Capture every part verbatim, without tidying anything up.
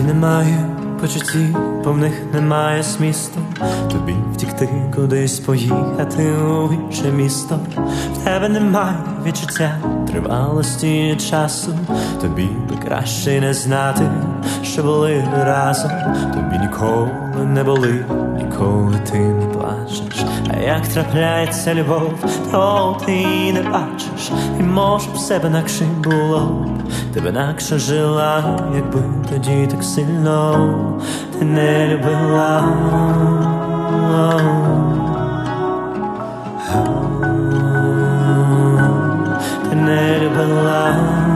немає почуттів, бо в них немає змісту. Тобі втікти кудись, поїхати у інше місто. В тебе немає відчуття тривалості часу. Тобі би краще не знати, що були разом. Тобі ніколи не були, ніколи ти не плачеш. А як трапляється любов, то ти її не бачиш. І може б все б інакше було, ти б інакше жила, якби тоді так сильно ти не любила. Ти не любила.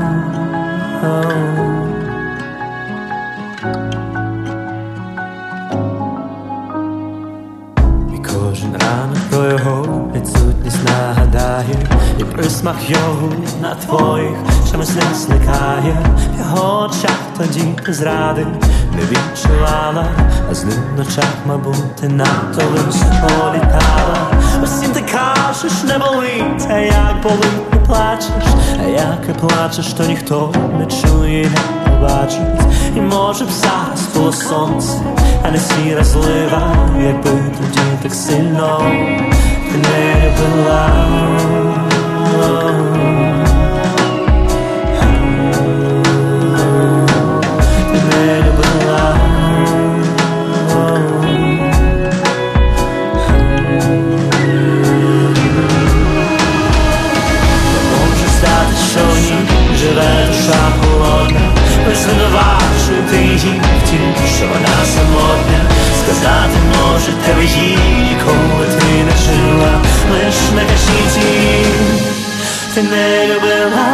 І кожен ранок про його відсутність нагадає, і присмак його на твоїх чимось не зникає. В його очах тоді ти зради не відчувала, а з ним в ночах, мабуть, ти надто високо літала. Усім ти кажеш, не болить, а як болить, не плачеш. А як і плачеш, то ніхто не чує, не побачить. І може б зараз було сонце, а не сіра злива, якби тоді так сильно ти не любила. Ти не любила. Може стати, що в ній живе душа холодна, не звинувачуйте її в тім, що вона самотня. Сказати може тебе їй, ніколи ти не жила. Лиш не кажіть їй, ти не любила.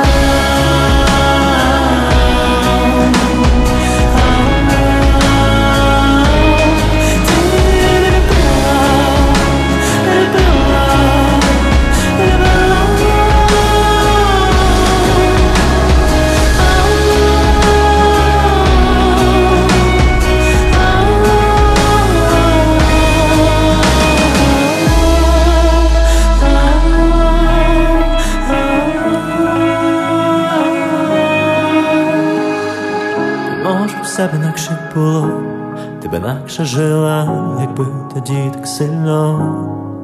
Може б все б інакше було, ти б інакше жила, якби тоді так сильно